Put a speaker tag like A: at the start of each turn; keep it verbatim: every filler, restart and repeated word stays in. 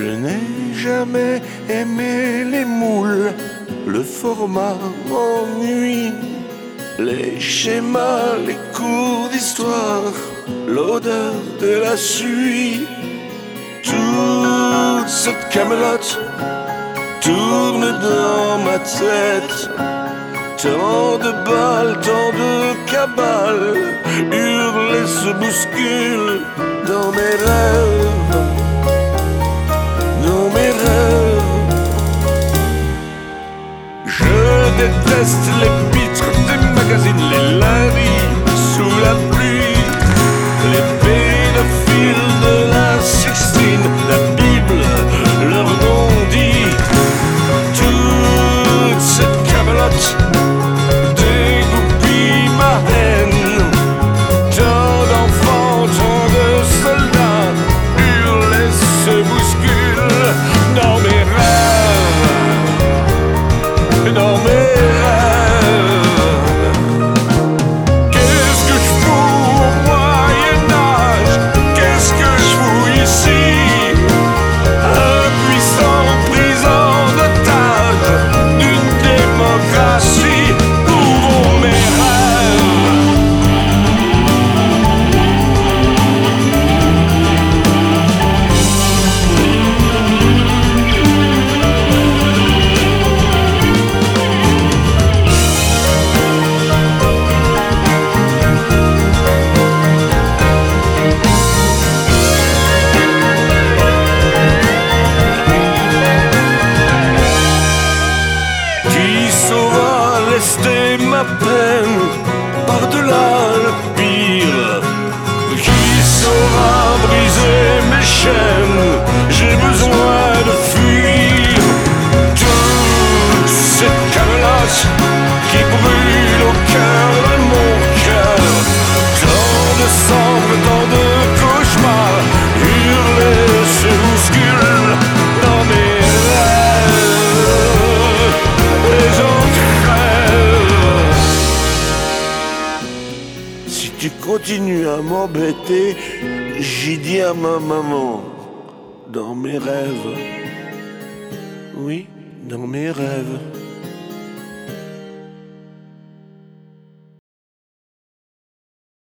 A: Je n'ai jamais aimé les moules, le format m'ennuie. Les schémas, les cours d'histoire, l'odeur de la suie. Toute cette camelote tourne dans ma tête. Tant de balles, tant de cabales, hurlent et se bousculent dans mes rêves, dans mes rêves. Je déteste les vitres des magazines, les lundis sous la pluie, les pédophiles de la Sixtine, la Bible, leur nom dit. Toute cette camelote dégoupille ma haine. Tant d'enfants, tant de soldats hurlent et se bousculent dans mes rêves, dans mes rêves. Qu'est-ce que je fous au Moyen-Âge? Qu'est-ce que je fous ici? Un puissant prison d'otage d'une démocratie. Où vont mes rêves? Qui saura lester ma peine par-delà le pire? Qui saura briser mes chaînes? J'ai besoin de fuir. Toute cette camelote qui brûle au cœur de mon cœur. Tant de cendres, tant de cauchemars hurlent et se bousculent dans mes rêves. Les gens crèvent. Si tu continues à m'embêter, j'ai dit à ma maman, dans mes rêves, oui, dans mes rêves.